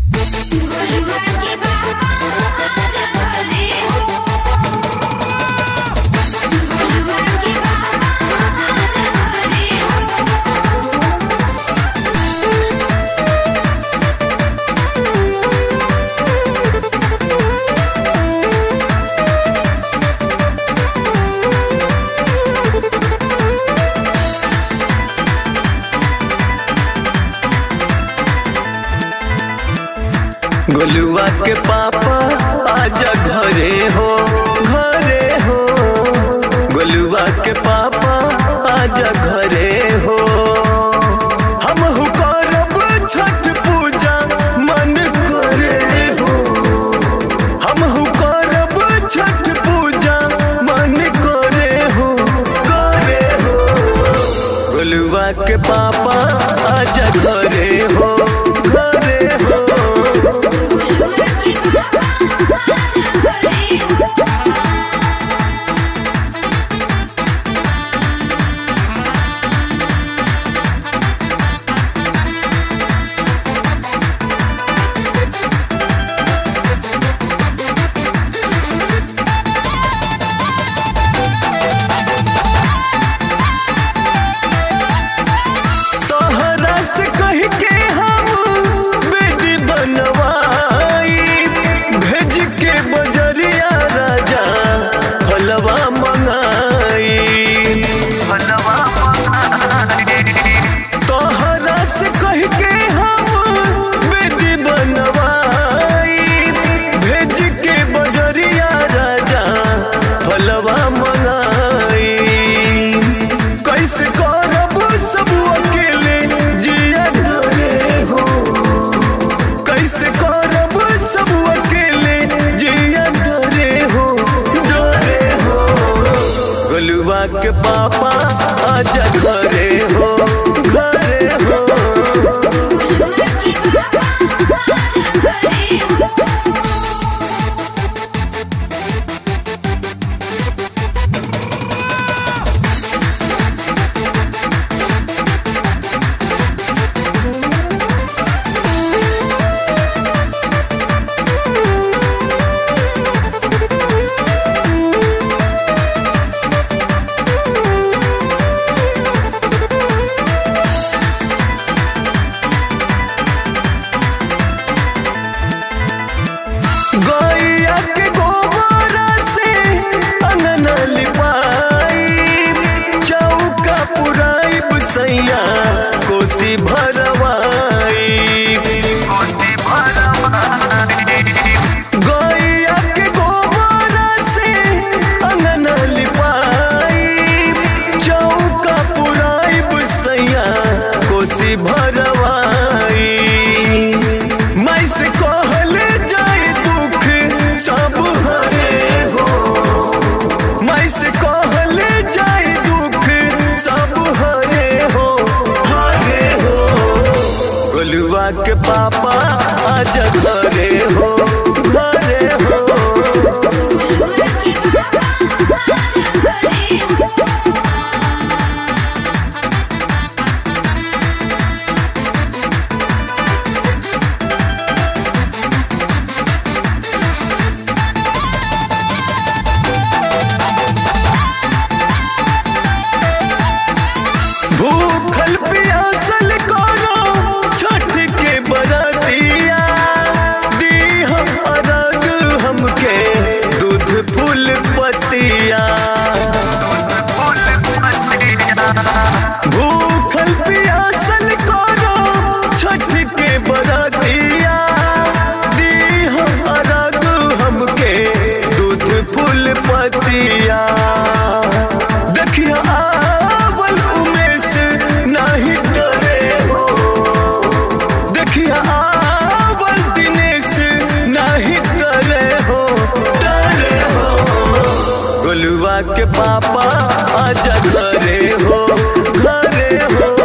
गोलुआ के पापा आजा घरे हो, घरे हो। गोलुआ के पापा आजा घरे हो। हम करब छठ पूजा मन करे हो। हम करब छठ पूजा मन करे हो, करे हो। गोलुआ के पापा आजा घरे हो, घरे हो। गोलुआ के पापा आजा घरे हो, घरे हो। गैया के गोबर से अंगना लिपाई, चौका पुराई बसैया कोसी भरवाई। गैया के गोबर से अंगना लिपाई, चौका पुराई बसैया कोसी भरवाई। मैं से कहले जाए दुख सब हरे हो, मैं से कहले जाए दुख सब हरे हो, हरे हो। गोलुआ के पापा आजा घरे हो, घरे हो। भूखल प्यासल कोनो छठ के बरतिया, दी हम अरग हमके दूध फूल पतिया। भूखल प्यासल कोनो छठ के बरतिया, दी हम अरग हमके दूध फूल पतिया। देखिया गोलुआ के पापा आजा घरे हो, घरे हो।